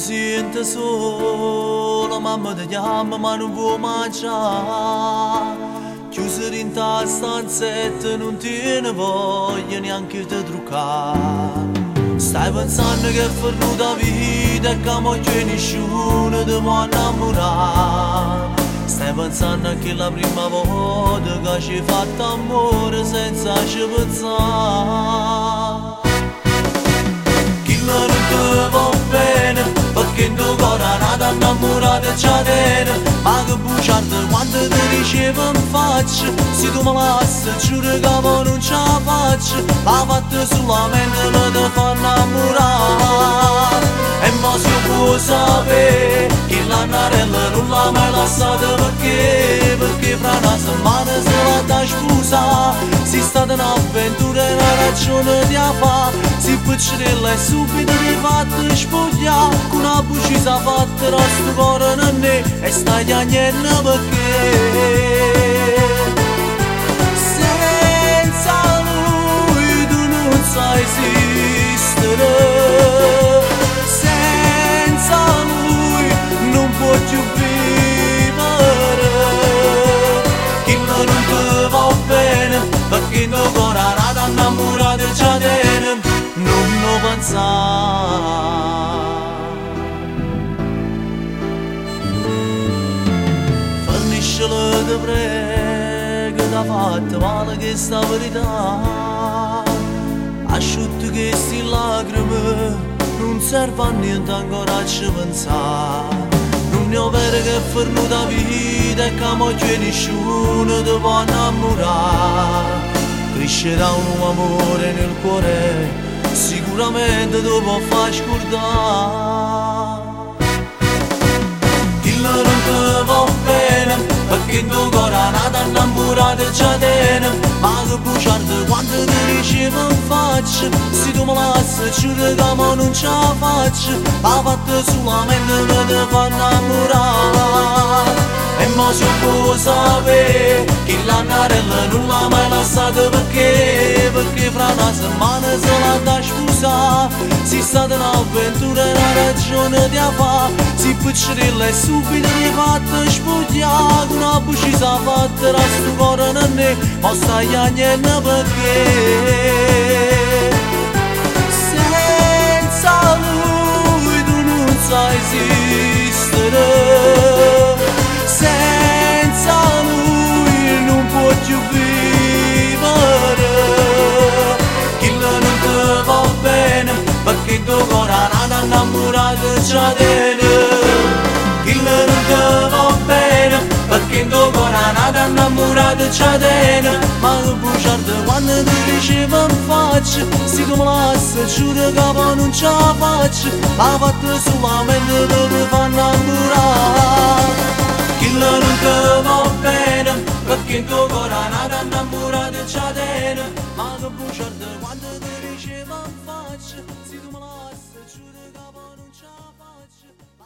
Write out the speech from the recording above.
sente solo, mamma ti chiama ma non può mangiare. Chiusa in ta stanzetta non tiene voglia neanche di truccare. Stai pensando che è venuta vita e che moglie nessuno ti può innamorare. Stai pensando che è la prima volta che ci hai fatto amore senza ci pensare. Chi non ti va bene, perché in tuo cuore è nata innamorata già tiene. Ma che bugiardo quando ti ricevo in faccia, se tu mi lasci giuro che poi non ce la faccio. La fatta solamente non ti fa innamorare. E mo se io può sapere che l'annarella non l'ha mai lasciata perché fra una settimana se la da scusa. Si stata un'avventura e una ragione di fa. Si piccerella e subito ti fatta spogliare. Con una bucisa fatta rosto cuore non è. E stai chiagnendo perché senza lui tu non sai esistere. Senza lui non puoi più vivere. Chi non ti va bene, perché in tuo cuore è nata innamorata già tiene. Non lo pensare. Forniscelo ti prego, t'ha fatto male questa verità. Asciutto che sti lacrime non serve a niente ancora a ci pensare. Non è vero che è venuta vita e che moglie nessuno ti può innamorare. Crescerà un nuovo amore nel cuore, sicuramente ti può far scordare. Chi non ti va bene, perché in tuo cuore è nata innamorata già tiene. Ma che bugiardo quando ti ricevo in faccia, se tu mi lasci giuro che poi non ce la faccio. La fatta solamente non ti fa innamorare. E mo se io può sapere che l'annarella non l'ha mai lasciata perché fra una settimana se la da scusa. Si stata un'avventura e una ragione di fa. Si piccerella e subito ti fatta spogliare. Con una bucisa fatta rosto cuore non è. Ma stai chiagnendo perché senza lui tu non sai esistere. Senza lui non puoi più vivere. Chi non ti va bene, perché in tuo cuore è nata innamorata già tiene. Chi non ti va bene, perché in tuo cuore è nata innamorata già tiene. Ma che bugiardo quando ti ricevo in faccia, se tu mi lasci giuro che poi non ce la faccio. La fatta solamente per ti fa innamorare. Chi non ti va bene, perché in tuo cuore è nata innamorata già tiene. Ma che bugiardo quando ti ricevo in faccia, se tu mi lasci giuro che poi non ce la faccio.